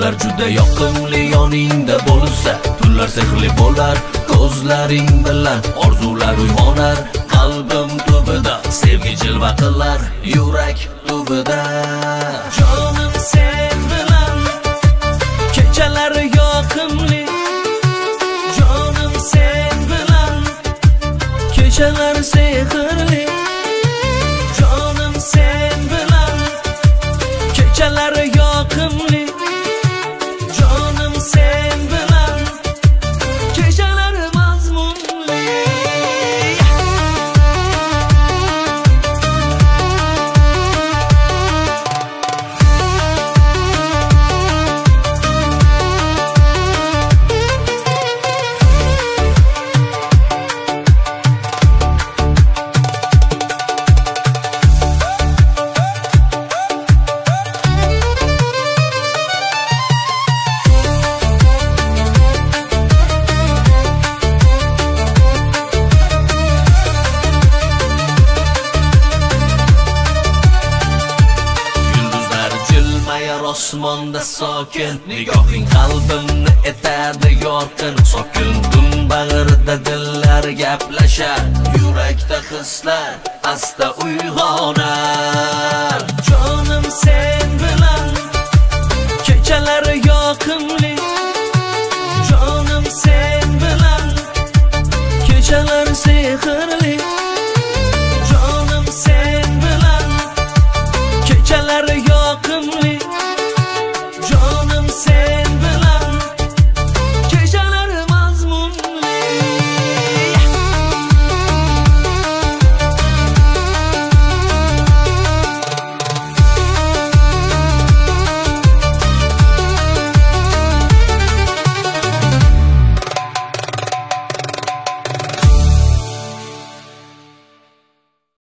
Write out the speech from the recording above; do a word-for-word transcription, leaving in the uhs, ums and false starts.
kunlar juda yoqimli yoningda bo'lsa, tunlar sehrli bo'lar ko'zlaring bilan, orzular uyg'onar qalbim tubida, sevgi jilva qilar yurak tubida. Jonim sen bilan kechalar yoqimli, jonim sen bilan kechalar sehrli, jonim sen bilan kechalar yoqimli, jonim sen bilan kechalar mazmunli. Osmonda sokin, nigohing qalbimni etadi yorqin. Sokin tun bag'rida dillar gaplashar, yurakda hislar asta uyg'onar.